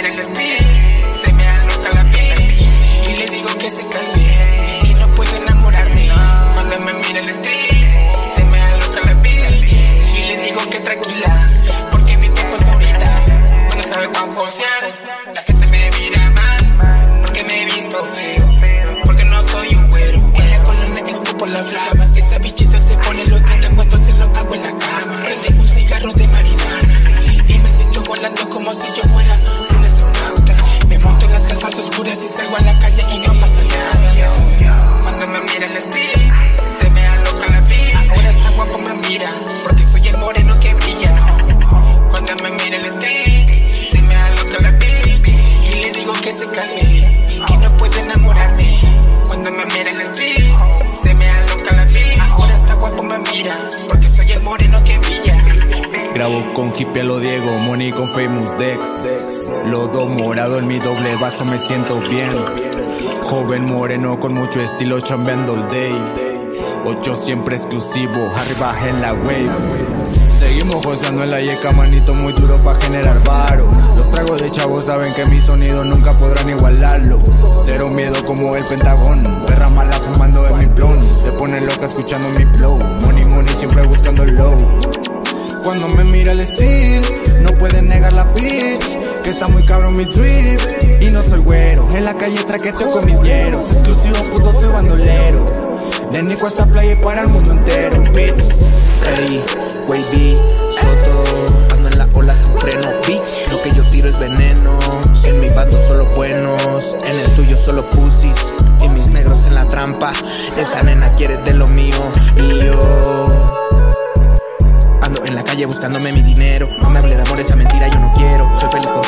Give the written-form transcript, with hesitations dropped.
mira el street, se me aloca la bitch y le digo que se calme, que no puede enamorarme. Cuando me mira el street, se me aloca la bitch y le digo que tranquila, porque mi tiempo es ahorita. Cuando salgo a josear, la gente me mira mal, porque me he visto feo, porque no soy un güero. En la colonia escupo la flama, esa bichita se pone loquita cuando se lo hago en la cama. Prende un cigarro de marihuana y me siento volando como si yo fuera un astronauta. Me monto en las gafas oscuras y salgo a la calle y no pasa nada. Cuando me mira el street, se me aloca la vida. Ahora está guapo, me mira, porque soy el moreno que brilla. Cuando me mira el street, se me aloca la bitch y le digo que se calme, que no puede enamorarme. Cuando me mira el street, se me aloca la bitch. Ahora está guapo, me mira, porque soy el moreno que brilla. Grabo con hippie a lo Diego, money con famous Dex. Lodo morado en mi doble vaso, me siento bien. Joven moreno con mucho estilo, chambeando all day. 8 siempre exclusivo, arriba en la wave. Seguimos goceando en la yeca, manito muy duro pa' generar varo. Los tragos de chavos saben que mi sonido nunca podrán igualarlo. Cero miedo como el Pentagón, perra mala fumando en mi blon. Se pone loca escuchando mi flow, money money siempre buscando el low. Cuando me mira el estilo, no puede negar la bitch, que está muy cabrón mi drip. Y no soy güero, en la calle traqueteo con mis hieros. Exclusivo puto soy bandolero, de Nico hasta playa y para el mundo entero, bitch. Ey, wavy, Soto, ando en la ola sin freno, bitch. Lo que yo tiro es veneno, en mi bando solo buenos, en el tuyo solo pussies, y mis negros en la trampa. Esa nena quiere de lo mío, y yo ando en la calle buscándome mi dinero. No me hable de amor, esa mentira yo no quiero. Soy feliz con